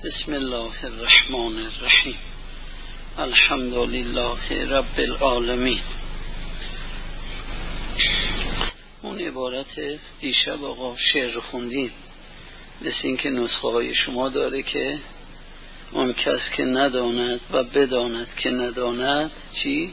بسم الله الرحمن الرحیم. الحمد لله رب العالمین. اون عبارت دیشب آقا شعر خوندیم، مثل این که نسخه های شما داره که اون کس که نداند و بداند که نداند چی؟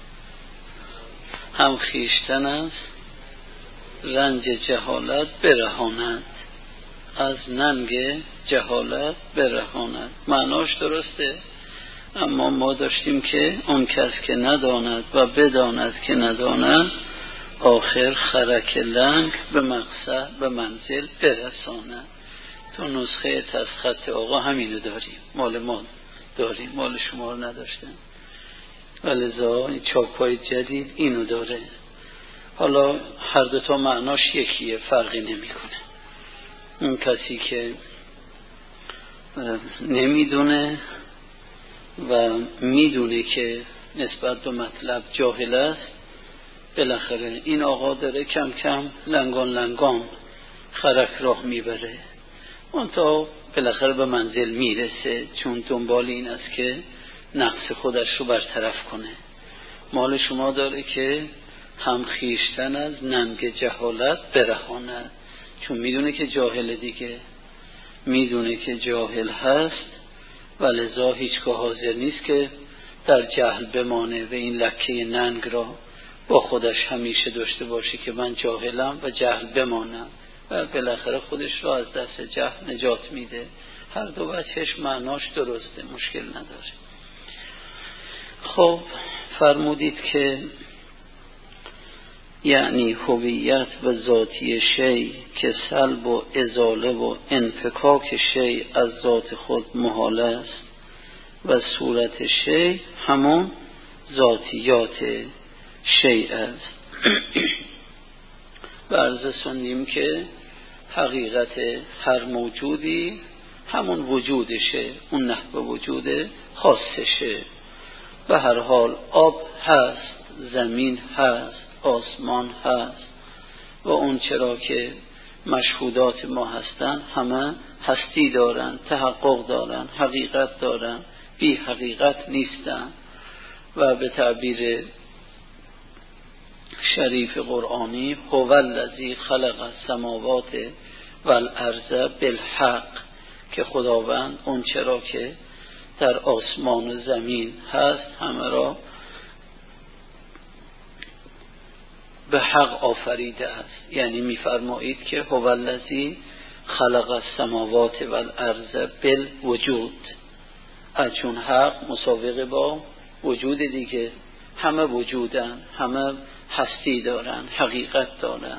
هم خویشتن است رنج جهالت برهاند، از ننگ جهالت برهاند. معناش درسته، اما ما داشتیم که اون کس که نداند و بداند که نداند آخر خرک لنگ به مقصد به منزل برساند. تو نسخه تسخط آقا همینو داریم، مال ما داریم، مال شما رو نداشتن، ولذا این چاپای جدید اینو داره. حالا هر دوتا معناش یکیه، فرقی نمیکنه. اون کسی که نمیدونه و میدونه که نسبت به مطلب جاهل است، بالاخره این آقا داره کم کم لنگان خرک راه میبره، اون تا بالاخره به منزل میرسه، چون دنبال این است که نقص خودش رو برطرف کنه. مال شما داره که هم خویشتن از ننگ جهالت برهاند، چون میدونه که جاهل دیگه، میدونه که جاهل هست و لذا هیچگاه حاضر نیست که در جهل بمانه و این لکه ننگ را با خودش همیشه داشته باشه که من جاهلم و جهل بمانم، و بالاخره خودش را از دست جهل نجات میده. هر دو وجهش معناش درسته، مشکل نداره. خب فرمودید که یعنی هویت و ذاتی شی که سلب و ازاله و انفکاک شی از ذات خود محال است و صورت شی همون ذاتیات شی است. برز سنیم که حقیقت هر موجودی همون وجودشه، اون نحو وجود خاصشه. به هر حال آب هست، زمین هست، آسمان هست و اون چرا که مشهودات ما هستن همه هستی دارن، تحقق دارن، حقیقت دارن، بی حقیقت نیستن. و به تعبیر شریف قرآنی هو الذی خلق السماوات والارض بالحق، که خداوند اون چرا که در آسمان و زمین هست همه را به حق آفریده است. یعنی میفرمایید که هو الذی خلق السماوات والارض بالوجود، چون حق مساوقه با وجود دیگه، همه وجودن، همه هستی دارن، حقیقت دارن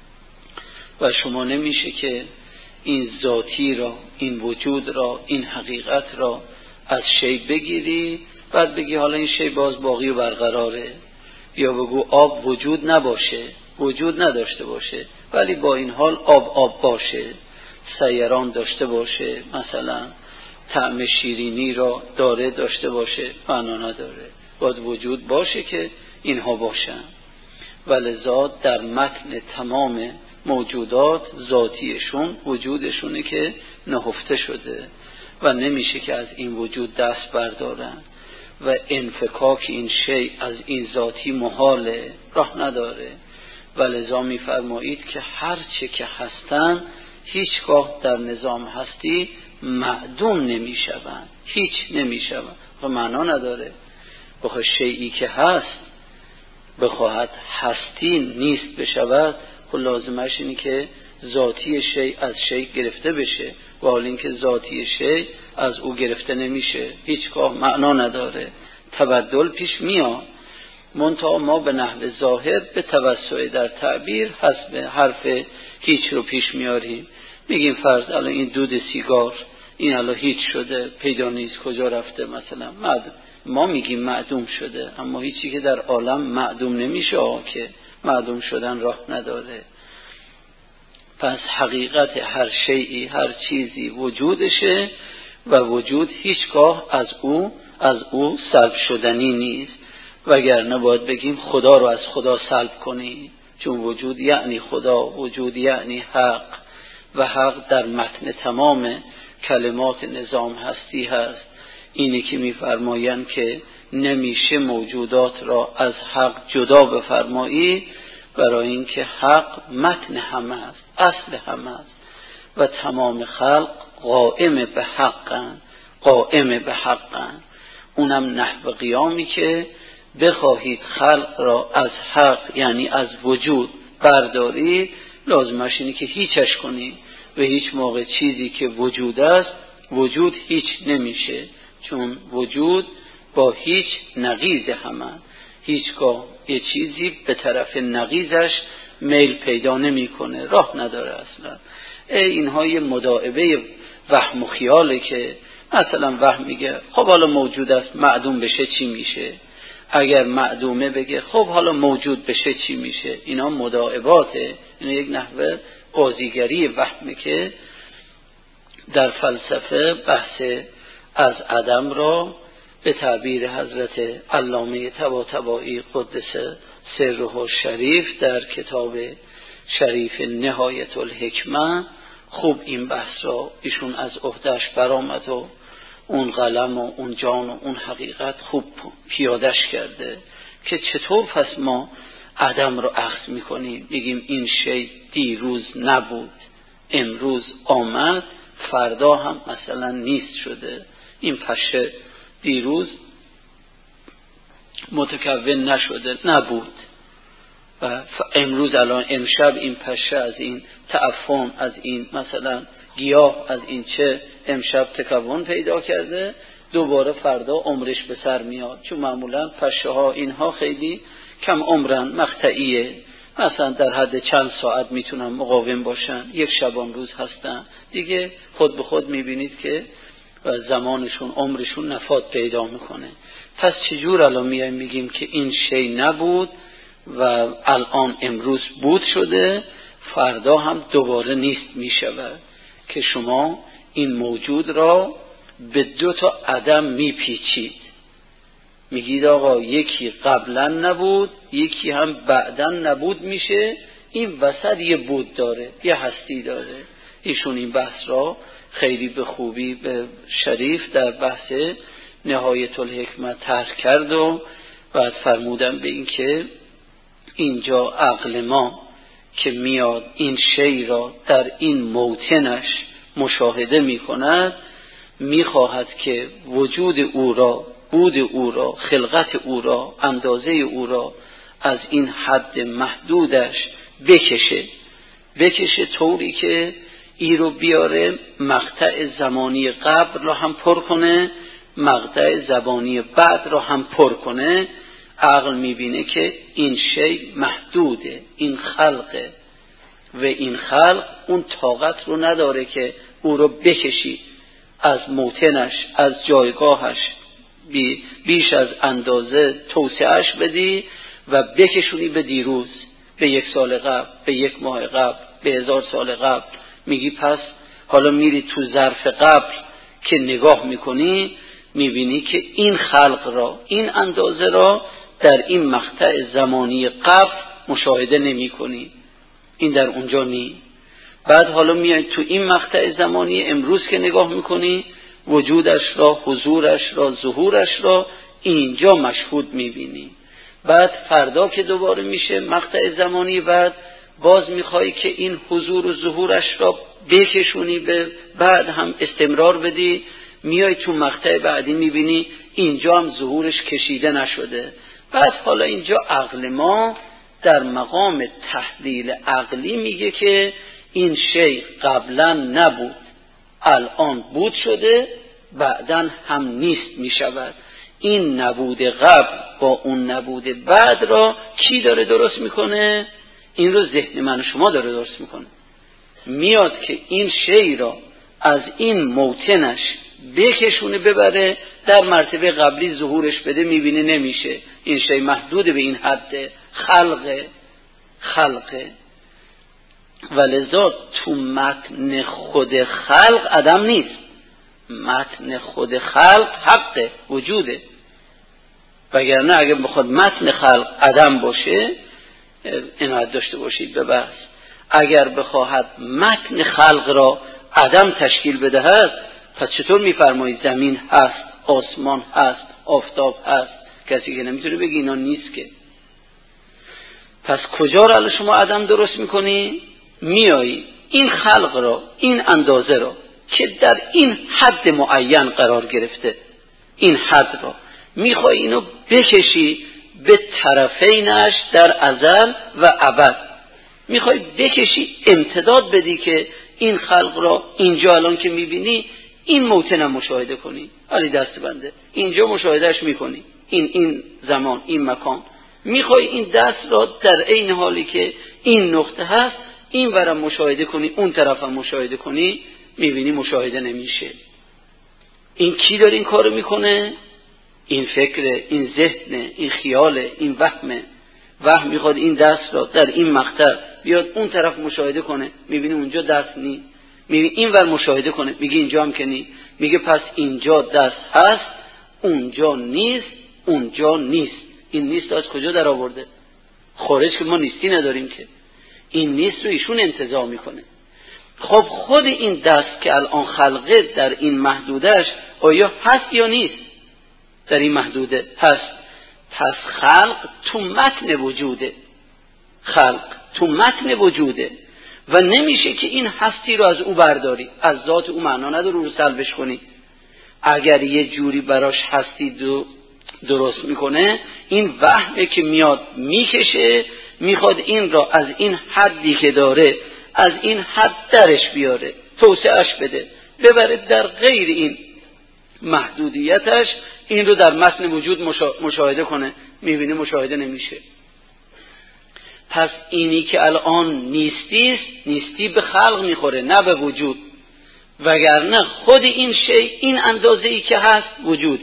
و شما نمیشه که این ذاتی را، این وجود را، این حقیقت را از شی بگیری بعد بگی حالا این شی باز باقی و برقراره، یا بگو آب وجود نباشه، وجود نداشته باشه ولی با این حال آب باشه، سیران داشته باشه، مثلا طعم شیرینی را داره داشته باشه، معنا نداره، باید وجود باشه که اینها باشن. ولذا در متن تمام موجودات ذاتیشون وجودشونه که نهفته شده و نمیشه که از این وجود دست بردارن و انفکاک این شی از این ذاتی محاله، راه نداره. ولذا میفرمایید که هر چه که هستن هیچگاه در نظام هستی معدوم نمیشوند، هیچ نمیشوند و معنا نداره. بخواه شیئی که هست بخواهد هستی نیست بشود، خب لازمش اینه که ذاتی شی از شی گرفته بشه، و حال این که ذاتی شی از او گرفته نمیشه، هیچگاه معنا نداره، تبدل پیش میاد. منتها ما به نحو ظاهر به توسع در تعبیر حسب حرف هیچ رو پیش میاریم، میگیم فرض الان این دود سیگار این الان هیچ شده، پیدا نیست، کجا رفته، مثلا ما میگیم معدوم شده، اما هیچی که در عالم معدوم نمیشه که معدوم شدن راه نداره. پس حقیقت هر شیئی، هر چیزی وجودشه و وجود هیچگاه از او سلب شدنی نیست، وگرنه باید بگیم خدا رو از خدا سلب کنی، چون وجود یعنی خدا، وجود یعنی حق، و حق در متن تمام کلمات نظام هستی هست، اینه که میفرمایند که نمیشه موجودات را از حق جدا بفرمایی، برای اینکه حق متن همه است، اصل همه است و تمام خلق قائم به حقن. اونم نحو قیامی که بخواهید خلق را از حق یعنی از وجود برداری، لازمش اینه که هیچش کنی و هیچ موقع چیزی که وجود است وجود هیچ نمیشه، چون وجود با هیچ نقیض همه، هیچگاه یه چیزی به طرف نقیضش میل پیدا نمیکنه، راه نداره اصلا. اینها یه مداعبه وهم و خیاله که مثلا وهم میگه خب حالا موجود است معدوم بشه چی میشه، اگر معدومه بگه خب حالا موجود بشه چی میشه. اینا مداعباته، اینا یک نحوه بازیگری وهمه که در فلسفه بحث از عدم را به تعبیر حضرت علامه طباطبایی قدس سره شریف در کتاب شریف نهایت الحکمه خوب این بحث را ایشون از عهده‌اش برآمد و اون قلم و اون جان و اون حقیقت خوب پیادش کرده که چطور پس ما عدم رو اخذ میکنیم، میگیم این شی دیروز نبود امروز آمد فردا هم مثلا نیست شده، این پشه دیروز متکون نشده نبود و امروز الان امشب این پشه از این تعفن از این مثلا گیاه از این چه امشب تکون پیدا کرده، دوباره فردا عمرش به سر میاد، چون معمولا پشه ها اینها خیلی کم عمرن، مقطعیه، مثلا در حد چند ساعت میتونن مقاوم باشن، یک شبان روز هستن دیگه، خود به خود میبینید که زمانشون عمرشون نفاد پیدا میکنه. پس چجور الان میایم میگیم که این شی نبود و الان امروز بود شده فردا هم دوباره نیست میشود، که شما این موجود را به دو تا عدم میپیچید، میگید آقا یکی قبلا نبود یکی هم بعدا نبود میشه، این وسط یه بود داره یه هستی داره. ایشون این بحث را خیلی به خوبی به شریف در بحث نهایت الحکمه طرح کرد و بعد فرمودن به این که اینجا عقل ما که میاد این شی را در این موطنش مشاهده میکند، میخواهد که وجود او را، بود او را، خلقت او را، اندازه او را از این حد محدودش بکشه طوری که ای رو بیاره مقطع زمانی قبل را هم پر کنه، مقطع زمانی بعد را هم پر کنه. عقل میبینه که این شی محدوده، این خلقه و این خلق اون طاقت رو نداره که او رو بکشی از موطنش، از جایگاهش بیش از اندازه توسعهش بدی و بکشونی به دیروز، به یک سال قبل، به یک ماه قبل، به 1000 سال قبل. میگی پس حالا میری تو ظرف قبل که نگاه میکنی میبینی که این خلق را، این اندازه را در این مقطع زمانی قبل مشاهده نمی کنی، این در اونجا نی. بعد حالا میای تو این مقطع زمانی امروز که نگاه میکنی وجودش را، حضورش را، ظهورش را اینجا مشهود میبینی. بعد فردا که دوباره میشه مقطع زمانی بعد، باز میخوای که این حضور و ظهورش را بکشونی به بعد هم استمرار بدی، میای تو مقطع بعدی میبینی اینجا هم ظهورش کشیده نشده. بعد حالا اینجا عقل ما در مقام تحلیل عقلی میگه که این شی قبلا نبود الان بود شده بعدن هم نیست میشود. این نبود قبل با اون نبود بعد را کی داره درست میکنه؟ این رو ذهن من و شما داره درست میکنه. میاد که این شی را از این موطنش بکشونه ببره در مرتبه قبلی ظهورش بده، میبینه نمیشه، این شی محدود به این حد خلقه. ولذا تو متن خود خلق عدم نیست، متن خود خلق حق وجوده، وگرنه اگه بخواد متن خلق عدم باشه عنایت داشته باشید به بحث، اگر بخواهد متن خلق را عدم تشکیل بدهد پس چطور میفرمایید زمین هست، آسمان هست، آفتاب هست؟ کسی که نمیتونه بگی اینا نیست که. پس کجا رو شما عدم درست میکنی؟ میایی این خلق را، این اندازه را که در این حد معین قرار گرفته، این حد را میخوای اینو بکشی به طرفینش در ازل و ابد. میخوای بکشی امتداد بدی که این خلق را اینجا الان که میبینی این موطن مشاهده کنی. علی دست بنده اینجا مشاهدهش میکنی، این زمان، این مکان. میخوای این دست را در عین حالی که این نقطه هست این ورم مشاهده کنی، اون طرفم مشاهده کنی، میبینی مشاهده نمیشه. این کی داره این کارو میکنه؟ این فکره، این ذهنه، این خیاله، این وهمه. وهم میخواد این دست را در این مقطع بیاد اون طرف مشاهده کنه، میبینی اونجا دست نی. میبینی این ور مشاهده کنه، میگه اینجا هم که نی. میگه پس اینجا دست هست، اونجا نیست، اونجا نیست. این نیست از کجا در آورده؟ خارج که ما نیستی نداریم که. این نیست رو ایشون انتزاع میکنه. خب خود این دست که الان خلقه در این محدودش آیا هست یا نیست؟ در این محدوده هست. پس خلق تو متن وجوده، خلق تو متن وجوده و نمیشه که این هستی رو از او برداری، از ذات او معنا نداره رو سلبش کنی. اگر یه جوری براش هستی درست میکنه، این وهمه که میاد میکشه، میخواد این را از این حدی که داره از این حد درش بیاره، توسعهش بده، ببره در غیر این محدودیتش، این رو در متن وجود مشاهده کنه، میبینه مشاهده نمیشه. پس اینی که الان نیستی به خلق میخوره نه به وجود، وگرنه خود این شی، این اندازه‌ای که هست وجود.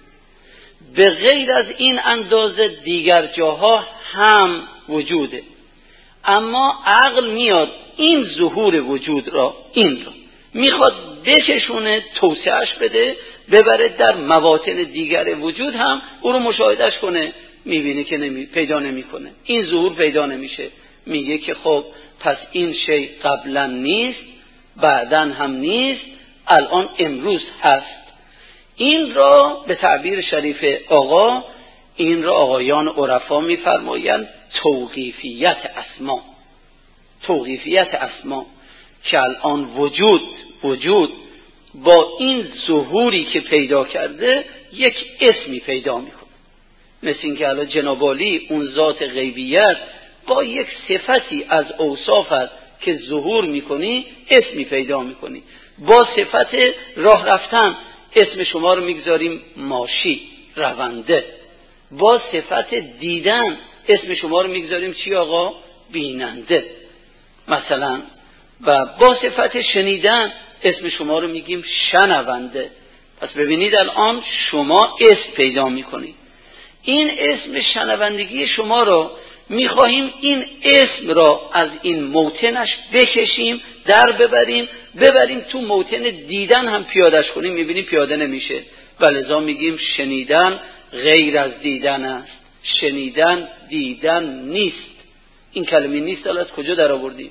به غیر از این اندازه دیگر جاها هم وجوده. اما عقل میاد این ظهور وجود را، این را میخواد بکشونه، توسعهش بده، ببره در مواطن دیگر وجود هم او رو مشاهدهش کنه، میبینه که پیدا نمیکنه، این ظهور پیدا نمیشه. میگه که خب پس این شی قبلا نیست، بعداً هم نیست، الان امروز هست. این را به تعبیر شریف آقا، این را آقایان عرفا میفرمایند توقیفیت اسما. توقیفیت اسما که الان وجود با این ظهوری که پیدا کرده یک اسمی پیدا میکنه. مثل این که الان جناب عالی اون ذات غیبیت با یک صفتی از اوصافت که ظهور میکنی اسمی پیدا میکنی. با صفت راه رفتن اسم شما رو میگذاریم ماشی، رونده. با صفت دیدن اسم شما رو میگذاریم چی آقا؟ بیننده مثلا. و با صفت شنیدن اسم شما رو میگیم شنونده. پس ببینید الان شما اسم پیدا میکنید. این اسم شنوندگی شما رو میخواهیم این اسم را از این موطنش بکشیم، در ببریم تو موطن دیدن هم پیادش کنیم، میبینیم پیاده نمیشه. ولذا میگیم شنیدن غیر از دیدن است، شنیدن دیدن نیست. این کلمه نیست از کجا در آوردیم؟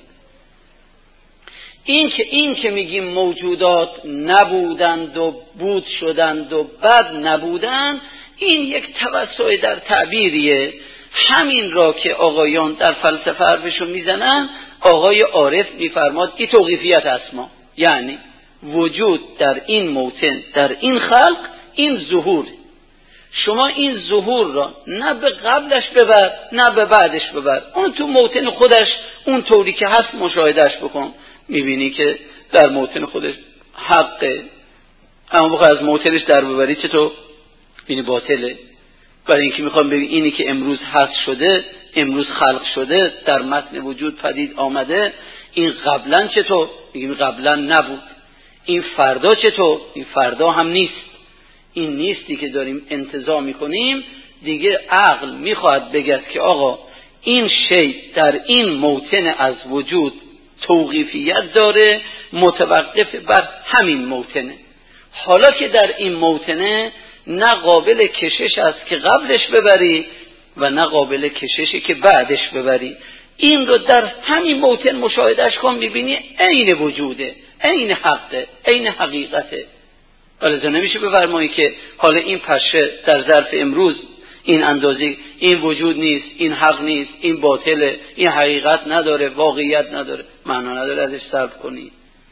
این که میگیم موجودات نبودند و بود شدند و بد نبودند، این یک توسع در تعبیریه. همین را که آقایان در فلسفه حرفشو میزنن، آقای عارف میفرماد این توقیفیت اسما، یعنی وجود در این موطن، در این خلق، این ظهور. شما این ظهور را نه به قبلش ببر نه به بعدش ببر، اون تو موطن خودش اون طوری که هست مشاهدهش بکن، میبینی که در موطن خودش حقه. اما بخواه از موطنش در ببری چطور؟ بینی باطله. برای اینکه میخوام بگم اینی که امروز هست شده، امروز خلق شده، در متن وجود پدید آمده، این قبلا چطور؟ میگیم قبلا نبود. این فردا چطور؟ این فردا هم نیست. این نیستی که داریم انتزاع میکنیم دیگه عقل میخواد بگه که آقا این شی در این موطن از وجود توقیفیت داره، متوقف بر همین موطنه. حالا که در این موطنه نه قابل کشش است که قبلش ببری و نه قابل کششی که بعدش ببری، این رو در همین موطن مشاهدهش کن، میبینی عین وجوده، عین حقه، عین حقیقته. حالا نمیشه بفرمایی که حالا این پشه در ظرف امروز این اندازه، این وجود نیست، این حق نیست، این باطله، این حقیقت نداره، واقعیت نداره، معنا نداره ازش سلب کنی.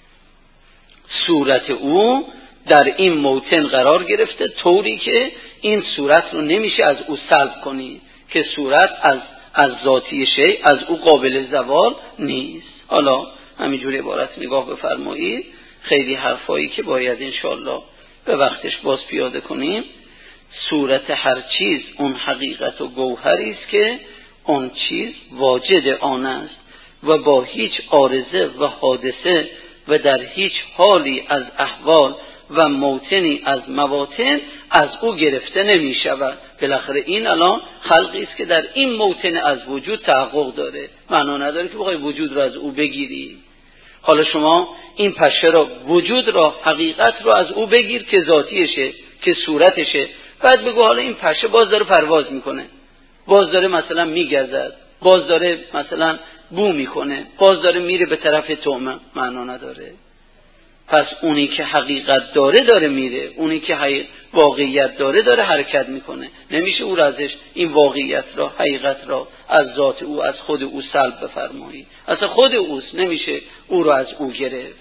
صورت او در این موطن قرار گرفته طوری که این صورت رو نمیشه از او سلب کنی، که صورت از ذاتی شیء از او قابل زوال نیست. حالا همینجوری عبارت نگاه بفرمایید. خیلی حرفایی که باید انشاءالله به وقتش باز پیاده کنیم. صورت هر چیز اون حقیقت و گوهری است که اون چیز واجد آن است و با هیچ عارضه و حادثه و در هیچ حالی از احوال و موطنی از مواطن از او گرفته نمی شود. بالاخره این الان خلقی است که در این موطن از وجود تحقق داره، معنا نداره که بخوای وجود رو از او بگیری. حالا شما این پشه را، وجود را، حقیقت را از او بگیر که ذاتیشه، که صورتشه، بعد بگو حالا این پشه باز داره پرواز میکنه، باز داره مثلا میگردد، باز داره مثلا بو میکنه، باز داره میره به طرف طعمه، معنا نداره. پس اونی که حقیقت داره میره، اونی که واقعیت داره حرکت میکنه. نمیشه او را ازش این واقعیت را، حقیقت را از ذات او، از خود او سلب بفرمایی. اصلا خود اوست، نمیشه او را از او گرفت.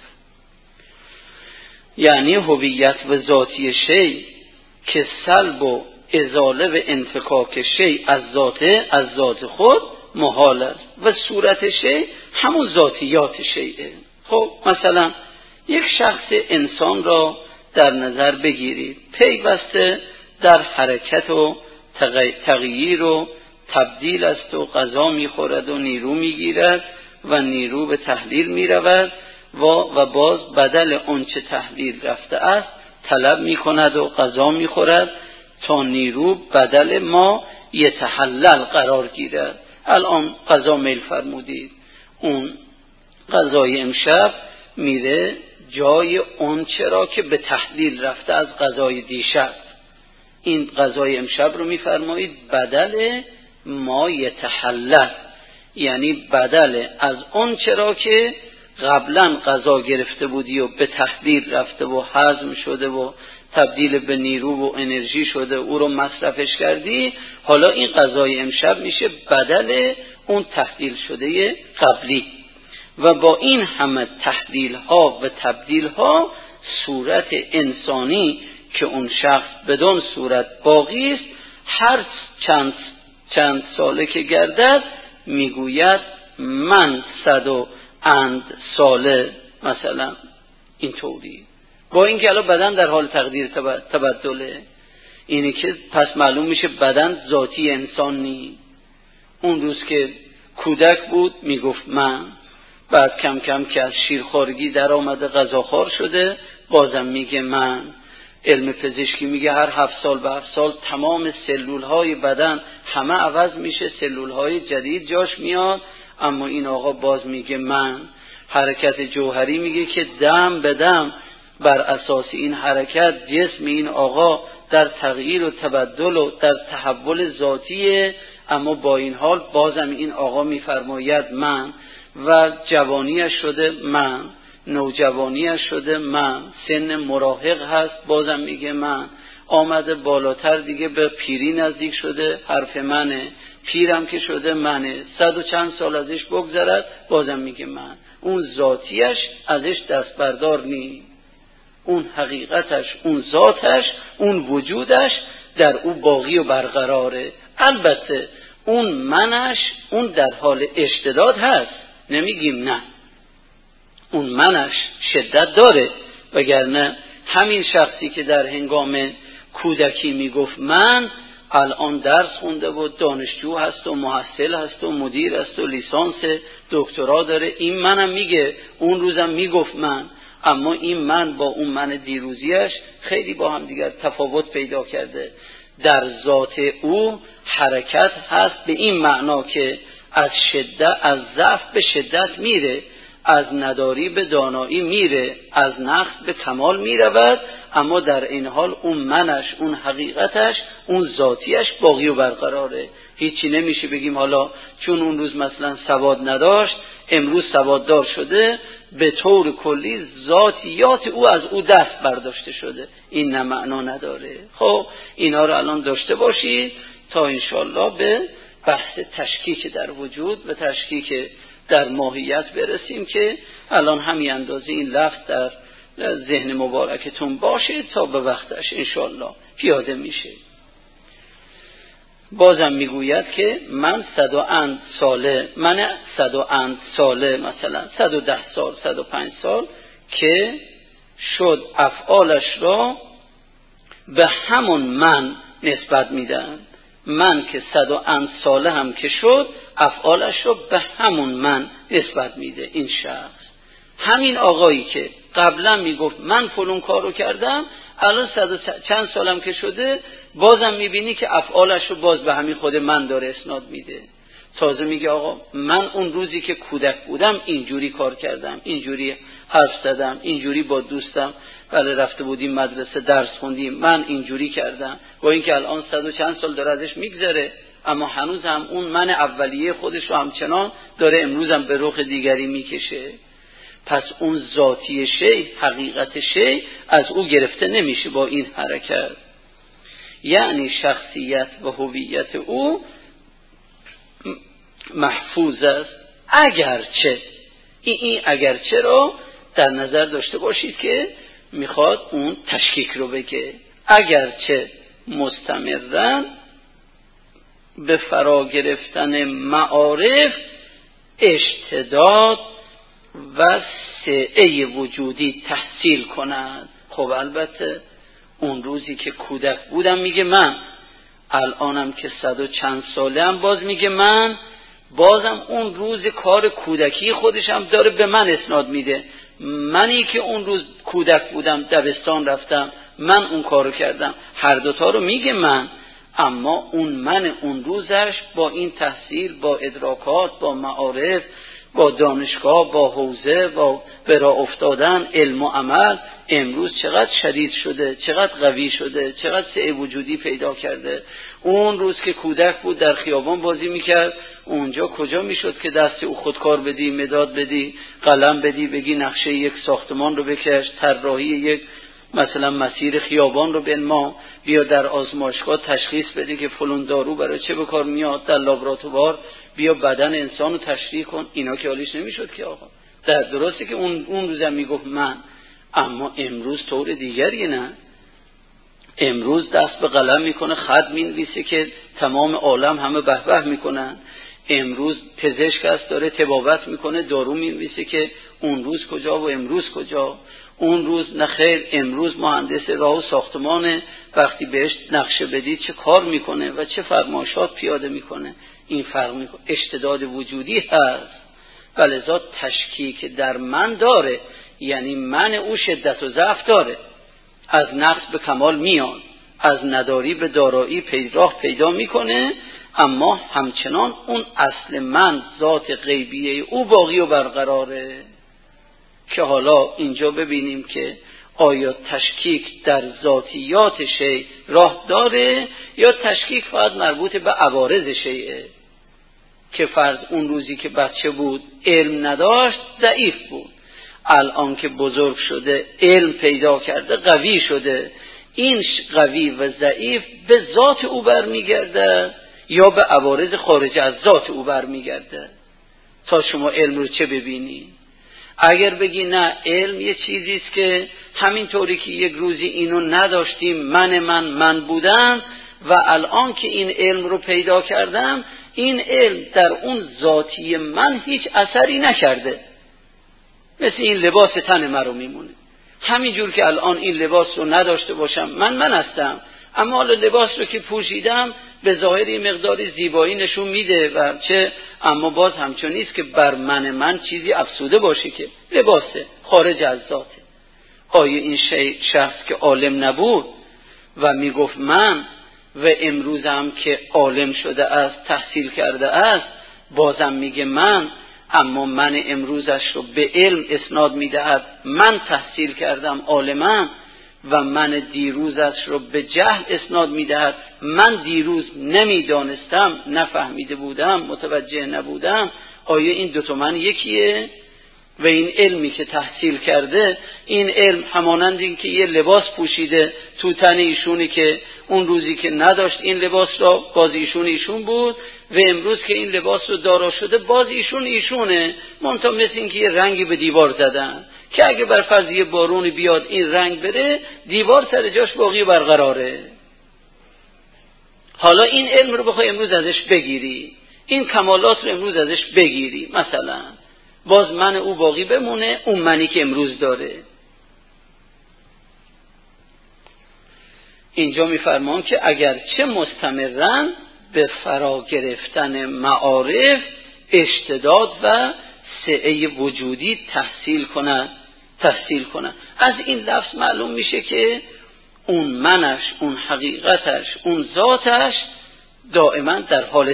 یعنی هویت و ذاتی شی که سلب و ازاله و انفکاک شی از ذات خود محال است و صورت شی همون ذاتیات شیئه. خب مثلا یک شخص انسان را در نظر بگیرید، پیوسته در حرکت و تغییر و تبدیل است و غذا میخورد و نیرو میگیرد و نیرو به تحلیل میرود و باز بدل آنچه تحلیل رفته است طلب میکند و غذا میخورد تا نیرو بدل ما یتحلل قرار گیرد. الان غذا میل فرمودید، اون غذای امشب میره جای اون چرا که به تحلیل رفته از غذای دیشب. این غذای امشب رو میفرمایید بدل ما یتحلل، یعنی بدل از اون چرا که قبلا غذا گرفته بودی و به تحلیل رفته و هضم شده و تبدیل به نیرو و انرژی شده، او رو مصرفش کردی، حالا این غذای امشب میشه بدل اون تحلیل شده قبلی. و با این همه تحلیل ها و تبدیل ها صورت انسانی که اون شخص بدون صورت باقی است، هر چند ساله که گردد میگوید من 100 ساله مثلا اینطوری، با اینکه الان بدن در حال تقدیر تبدله. اینه که پس معلوم میشه بدن ذاتی انسان نی. اون روز که کودک بود میگفت من، بعد کم کم که از شیرخوارگی در آمده غذاخوار شده بازم میگه من. علم پزشکی میگه هر 7 سال به 7 سال تمام سلول های بدن همه عوض میشه، سلول های جدید جاش میاد، اما این آقا باز میگه من. حرکت جوهری میگه که دم به دم بر اساس این حرکت جسم این آقا در تغییر و تبدل و در تحول ذاتیه، اما با این حال بازم این آقا میفرماید من. و جوانیش شده من، نوجوانیش شده من، سن مراهق هست بازم میگه من، آمده بالاتر دیگه به پیری نزدیک شده حرف منه، پیرم که شده منه، 100 و چند سال ازش بگذرد بازم میگه من. اون ذاتیش ازش دست بردار نی، اون حقیقتش، اون ذاتش، اون وجودش در او باقی و برقراره. البته اون منش اون در حال اشتداد هست، نمیگیم نه، اون منش شدت داره، وگرنه همین شخصی که در هنگام کودکی میگفت من، الان درس خونده و دانشجو هست و محصل هست و مدیر هست و لیسانس دکترا داره، این منم میگه، اون روزم میگفت من، اما این من با اون من دیروزیش خیلی با هم دیگر تفاوت پیدا کرده. در ذات او حرکت هست به این معنا که از ضعف به شدت میره، از نداری به دانایی میره، از نقص به کمال میرود، اما در این حال اون منش، اون حقیقتش، اون ذاتیش باقی و برقراره. هیچی نمیشه بگیم حالا چون اون روز مثلا سواد نداشت امروز سواددار شده، به طور کلی ذاتیات او از او دست برداشته شده. این نه معنا نداره. خب اینا رو الان داشته باشید تا انشالله به بحث تشکیک در وجود و تشکیک در ماهیت برسیم که الان همین اندازه این لفظ در ذهن مبارکتون باشه تا به وقتش انشالله پیاده میشه. بازم میگوید که من 100 و اند ساله مثلا 110 سال 105 سال که شد افعالش را به همون من نسبت میدن. من که 100 و اند ساله هم که شد افعالش را به همون من نسبت میده. این شخص همین آقایی که قبلا میگفت من فلان کارو کردم، الان 100 چند سالم که شده بازم میبینی که افعالش رو باز به همین خود من داره اسناد میده. تازه میگه آقا من اون روزی که کودک بودم اینجوری کار کردم، اینجوری حرف زدم، اینجوری با دوستم رفته بودیم مدرسه درس خوندیم، من اینجوری کردم. با اینکه الان 100 و چند سال داره ازش میگذره اما هنوز هم اون من اولیه خودش رو همچنان داره امروز هم به رخ دیگری میکشه. پس اون ذاتی شی، حقیقت شی از او گرفته نمیشه با این حرکت. یعنی شخصیت و هویت او محفوظ است، اگرچه این اگرچه رو در نظر داشته باشید که میخواد اون تشکیک رو بگه. اگرچه مستمرن به فرا گرفتن معارف اشتداد و سعه وجودی تحصیل کنند. خب البته اون روزی که کودک بودم میگه من، الانم که 100 و چند ساله هم باز میگه من، بازم اون روز کار کودکی خودشم داره به من اسناد میده. منی که اون روز کودک بودم دبستان رفتم من اون کارو کردم، هر دوتا رو میگه من، اما اون من اون روزش با این تحصیل، با ادراکات، با معارف، با دانشگاه، با حوزه، با به راه افتادن، علم و عمل امروز چقدر شدید شده، چقدر قوی شده، چقدر سعه وجودی پیدا کرده. اون روز که کودک بود در خیابان بازی میکرد، اونجا کجا میشد که دست او خودکار بدی، مداد بدی، قلم بدی، بگی نقشه یک ساختمان رو بکش، طراحی یک مثلا مسیر خیابان رو بنما، بیا در آزمایشگاه تشخیص بدی که فلان دارو برای چه به کار میاد، در لابراتوار بیا بدن انسان رو تشریح کن. اینا که حالیش نمیشد که آقا. در درسته که اون روزم میگفت من، اما امروز طور دیگری نه. امروز دست به قلم میکنه، خط مینویسه که تمام عالم همه به به میکنن. امروز پزشک است داره طبابت میکنه، دارو مینویسه که اون روز کجا و امروز کجا. اون روز نخیر، امروز مهندس راه و ساختمان وقتی بهش نقشه بدید چه کار میکنه و چه فرمایشات پیاده میکنه. این فرق میکنه، اشتداد وجودی هست. ولذا تشکیک در من داره، یعنی من او شدت و ضعف داره، از نقص به کمال میان، از نداری به دارایی راه پیدا میکنه، اما همچنان اون اصل من، ذات غیبیه او باقی و برقراره. که حالا اینجا ببینیم که آیا تشکیک در ذاتیات شیء راه داره یا تشکیک فقط مربوط به عوارض شیء. که فرض اون روزی که بچه بود علم نداشت، ضعیف بود، الان که بزرگ شده علم پیدا کرده قوی شده، این قوی و ضعیف به ذات او برمیگرده یا به عوارض خارج از ذات او برمیگرده؟ تا شما علم رو چه ببینی؟ اگر بگی نه علم یه چیزی است که همینطوری که یک روزی اینو نداشتیم من بودم و الان که این علم رو پیدا کردم، این علم در اون ذاتی من هیچ اثری نکرده، مثل این لباس تن من رو میمونه. همینجور که الان این لباس رو نداشته باشم من هستم، اما حالا لباس رو که پوشیدم به ظاهری مقداری زیبایی نشون میده و چه، اما باز همچون نیست که بر من چیزی افسوده باشه، که لباسه خارج از ذاته. آیا این شخص که عالم نبود و میگفت من و امروزم که عالم شده است، تحصیل کرده است، بازم میگه من، اما من امروزش رو به علم اسناد میدهد، من تحصیل کردم عالمم، و من دیروزش رو به جهل اسناد میدهد، من دیروز نمیدانستم، نفهمیده بودم، متوجه نبودم. آیا این دوتا من یکیه؟ و این علمی که تحصیل کرده، این علم همانند این که یه لباس پوشیده تو تن ایشونی که اون روزی که نداشت این لباس را باز ایشون بود و امروز که این لباس رو دارا شده باز ایشونه. منتها مثل این که یه رنگی به دیوار زدن که اگه بر فرض یه بارون بیاد این رنگ بره، دیوار سر جاش باقی برقراره. حالا این علم رو بخوای امروز ازش بگیری، این کمالات رو امروز ازش بگیری، مثلا باز من او باقی بمونه، اون منی که امروز داره. اینجا میفرمان که اگرچه مستمرن به فرا گرفتن معارف اشتداد و سعه وجودی تحصیل کنن. از این لفظ معلوم میشه که اون منش، اون حقیقتش، اون ذاتش دائما در حال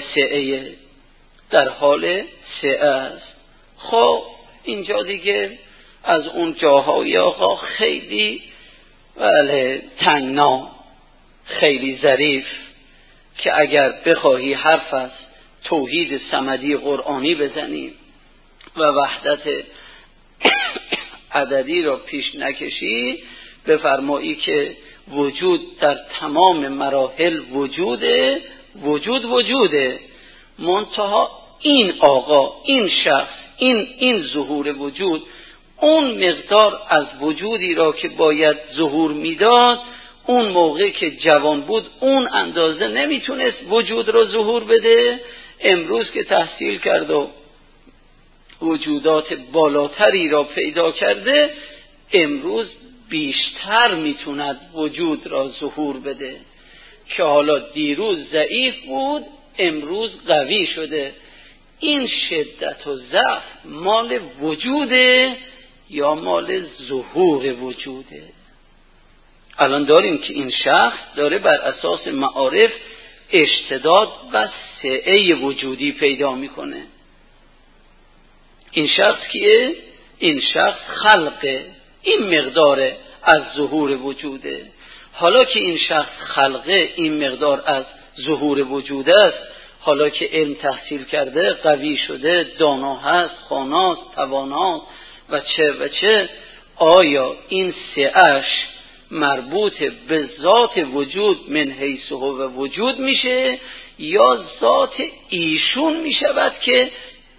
سعه است. خب اینجا دیگه از اون جاهای آقا خیلی تنگنا، خیلی ظریف که اگر بخواهی حرف از توحید صمدی قرآنی بزنیم و وحدت عددی را پیش نکشی، بفرمایی که وجود در تمام مراحل وجوده، منتها این آقا، این شخص، این ظهور وجود، اون مقدار از وجودی را که باید ظهور میداد اون موقع که جوان بود اون اندازه نمیتونست وجود را ظهور بده. امروز که تحصیل کرد و وجودات بالاتری را پیدا کرده، امروز بیشتر میتوند وجود را ظهور بده که حالا دیروز ضعیف بود امروز قوی شده. این شدت و ضعف مال وجوده یا مال ظهور وجوده؟ الان داریم که این شخص داره بر اساس معارف اشتداد و سعه وجودی پیدا میکنه. این شخص کیه؟ این شخص خلقه، این مقدار از ظهور وجوده. حالا که این شخص خلقه، این مقدار از ظهور وجود است، حالا که علم تحصیل کرده، قوی شده، دانا هست، خواناست، تواناست و چه، آیا این سعه‌اش مربوط به ذات وجود من حیث هو وجود میشه یا ذات ایشون میشود که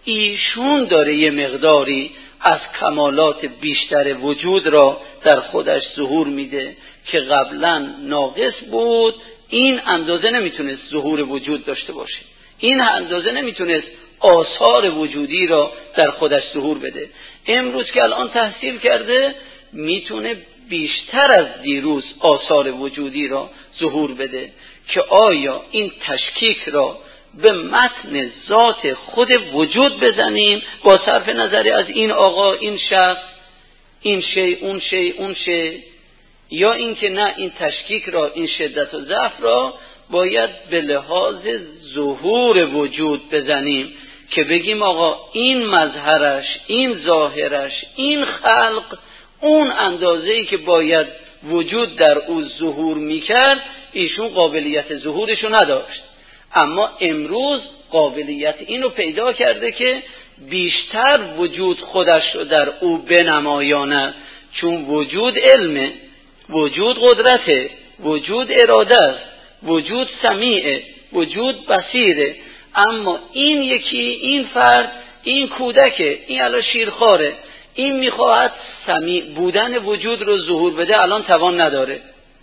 ایشون داره یه مقداری از کمالات بیشتر وجود را در خودش ظهور میده که قبلا ناقص بود، این اندازه نمیتونست ظهور وجود داشته باشه، این اندازه نمیتونست آثار وجودی را در خودش ظهور بده. امروز که الان تحصیل کرده میتونه بیشتر از دیروز آثار وجودی را ظهور بده که آیا این تشکیک را به متن ذات خود وجود بزنیم با صرف نظر از این آقا، این شخص، این شی، اون شی، یا این که نه، این تشکیک را، این شدت و ضعف را باید به لحاظ ظهور وجود بزنیم که بگیم آقا این مظهرش، این ظاهرش، این خلق اون اندازه‌ای که باید وجود در او ظهور میکرد ایشون قابلیت ظهورشو نداشت، اما امروز قابلیت اینو پیدا کرده که بیشتر وجود خودش رو در او بنمایاند، چون وجود علمه، وجود قدرته، وجود اراده است، وجود سمیعه، وجود بصیره. اما این یکی، این فرد، این کودکه، این الان شیرخواره، این میخواهد سمیع بودن وجود رو ظهور بده، الان توان نداره.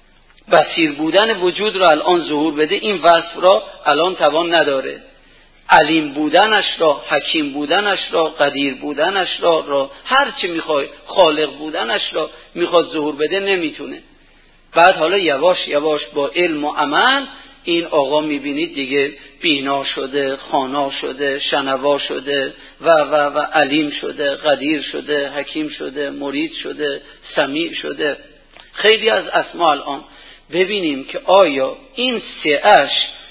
بصیر بودن وجود رو الان ظهور بده، این وصف را الان توان نداره. علیم بودنش را، حکیم بودنش را، قدیر بودنش را هر چی میخواد، خالق بودنش را میخواد ظهور بده، نمیتونه. بعد حالا یواش یواش با علم و عمل این آقا میبینید دیگه بینا شده، خوانا شده، شنوا شده و علیم شده، قدیر شده، حکیم شده، مرید شده، سمیع شده. خیلی از اسما الان ببینیم که آیا این سعه‌اش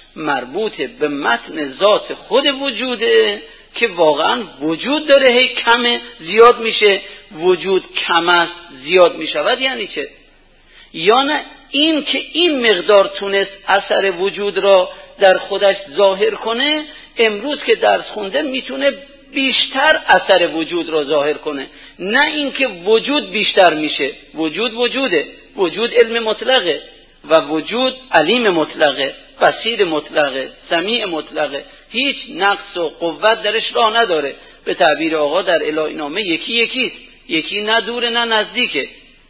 مربوط به متن ذات خود وجوده که واقعا وجود داره هی کمه زیاد میشه، وجود کم است زیاد میشود، یعنی چه؟ یا نه این که این مقدار تونست اثر وجود را در خودش ظاهر کنه، امروز که درس خونده میتونه بیشتر اثر وجود را ظاهر کنه نه اینکه وجود بیشتر میشه. وجود وجوده، وجود علم مطلقه و وجود علیم مطلقه، بصیر مطلقه، سمیع مطلقه، هیچ نقص و قوت درش راه نداره. به تعبیر آقا در الهی نامه یکیست، یکی نه دوره نه نزدیکه،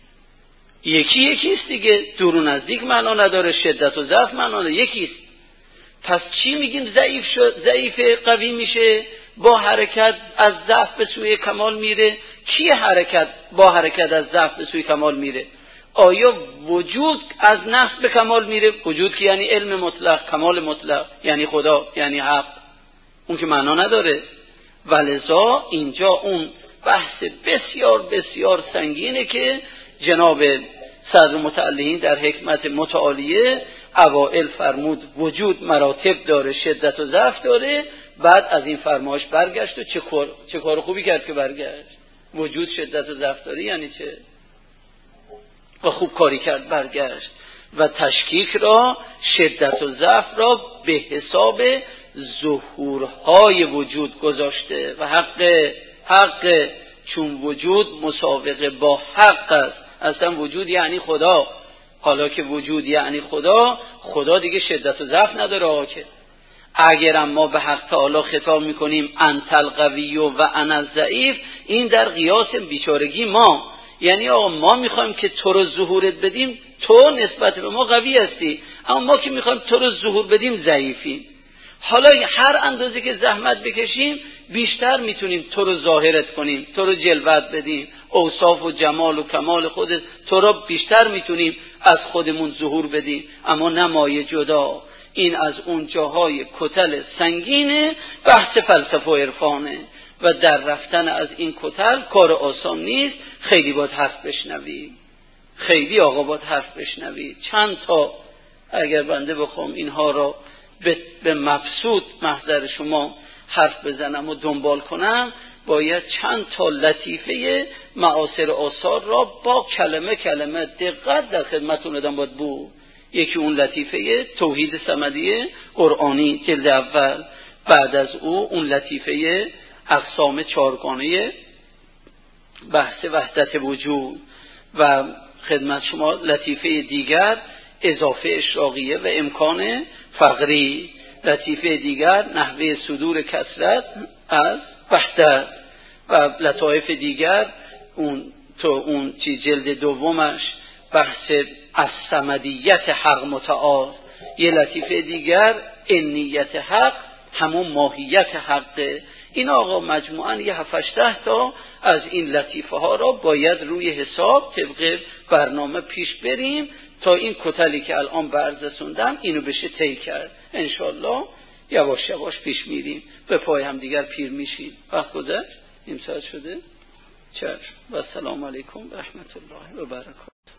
یکیست دیگه. دور و نزدیک معنا نداره، شدت و ضعف معنا نداره، یکیست. پس چی میگیم؟ ضعیف قوی میشه، با حرکت از ضعف به سوی کمال میره. کی با حرکت از ضعف به سوی کمال میره؟ آیا وجود از نقص به کمال میره؟ وجود که یعنی علم مطلق، کمال مطلق، یعنی خدا، یعنی حق، اون که معنا نداره. ولذا اینجا اون بحث بسیار بسیار سنگینه که جناب صدر متعلین در حکمت متعالیه اوائل فرمود وجود مراتب داره، شدت و ضعف داره. بعد از این فرمایش برگشت و چه کار خوبی کرد که برگشت. وجود شدت و ضعف داره یعنی چه؟ و خوب کاری کرد برگشت و تشکیک را، شدت و ضعف را به حساب ظهورهای وجود گذاشته و حق چون وجود مسابقه با حق است. اصلا وجود یعنی خدا. حالا که وجود یعنی خدا دیگه شدت و ضعف نداره. آقا اگر ما به حق تعالی خطاب میکنیم انت القوی و انا الضعیف، این در قیاس بیچارگی ما، یعنی آقا ما میخوایم که تو رو ظهورت بدیم، تو نسبت به ما قوی هستی، اما ما که میخوایم تو رو ظهور بدیم ضعیفیم. حالا هر اندازه که زحمت بکشیم بیشتر میتونیم تو رو ظاهرت کنیم، تو رو جلوت بدیم، اوصاف و جمال و کمال خودت تو رو بیشتر میتونیم از خودمون ظهور بدیم، اما نمای جدا. این از اون جاهای کتل سنگینه، بحث فلسفه و عرفانه و در رفتن از این کتل کار آسان نیست. خیلی باید حرف بشنوی، خیلی آقا باید حرف بشنوی. چند تا اگر بنده بخوام اینها را به مبسوط محضر شما حرف بزنم و دنبال کنم، باید چند تا لطیفه معاصر آثار را با کلمه دقت در خدمتون ادام باید بود. یکی اون لطیفه توحید صمدیه قرآنی جلد اول، بعد از اون لطیفه اقسام چارگانه بحث وحدت وجود، و خدمت شما لطیفه دیگر اضافه اشراقیه و امکان فقری، لطیفه دیگر نحوه صدور کثرت از وحدت، و لطایف دیگر اون جلد دومش بحث از صمدیت حق متعال، یه لطیفه دیگر انیت حق همون ماهیت حقه. این آقا مجموعاً یه 7-8 تا از این لطیفه ها را باید روی حساب طبق برنامه پیش بریم تا این کتلی که الان برز رسوندم اینو بشه طی کرد. انشالله یواش یواش پیش میریم، به پای هم دیگر پیر میشیم. وقت گذشت، نیم ساعت شده. چشم و السلام علیکم و رحمت الله و برکاته.